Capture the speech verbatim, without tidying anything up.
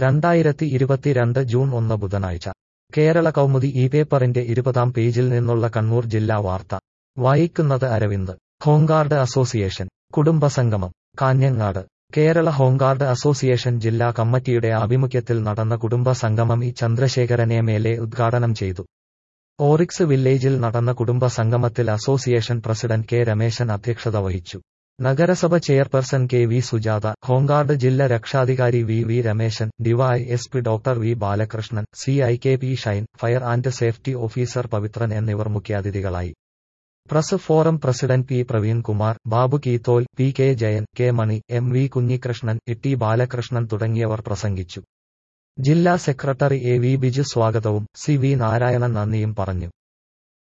രണ്ടായിരത്തി ഇരുപത്തിരണ്ട് ജൂൺ ഒന്ന് ബുധനാഴ്ച കേരള കൗമുദി ഈ പേപ്പറിന്റെ ഇരുപതാം പേജിൽ നിന്നുള്ള കണ്ണൂർ ജില്ലാ വാർത്ത വായിക്കുന്നത് അരവിന്ദ്. ഹോംഗാർഡ് അസോസിയേഷൻ കുടുംബസംഗമം കാഞ്ഞങ്ങാട്. കേരള ഹോംഗാർഡ് അസോസിയേഷൻ ജില്ലാ കമ്മിറ്റിയുടെ ആഭിമുഖ്യത്തിൽ നടന്ന കുടുംബ സംഗമം E Chandrasekharan M L A ഉദ്ഘാടനം ചെയ്തു. ഓറിക്സ് വില്ലേജിൽ നടന്ന കുടുംബ സംഗമത്തിൽ അസോസിയേഷൻ പ്രസിഡന്റ് കെ രമേശൻ അധ്യക്ഷത വഹിച്ചു. നഗരസഭ chairperson K V Sujatha, home guard ജില്ലാ രക്ഷാധികാരി V V Rameshan, DySP doctor V Balakrishnan, C I K P Shine, fire and safety officer Pavithran എന്നിവർ മുഖ്യാതിഥികളായി. Press forum president P Praveenkumar, Babu Keethol, P K Jayan, K Mani, M V Kunhikrishnan, T Balakrishnan തുടങ്ങിയവർ പ്രസംഗിച്ചു. ജില്ലാ സെക്രട്ടറി എ വി ബിജു സ്വാഗതവും C V Narayanan നന്ദിയും പറഞ്ഞു.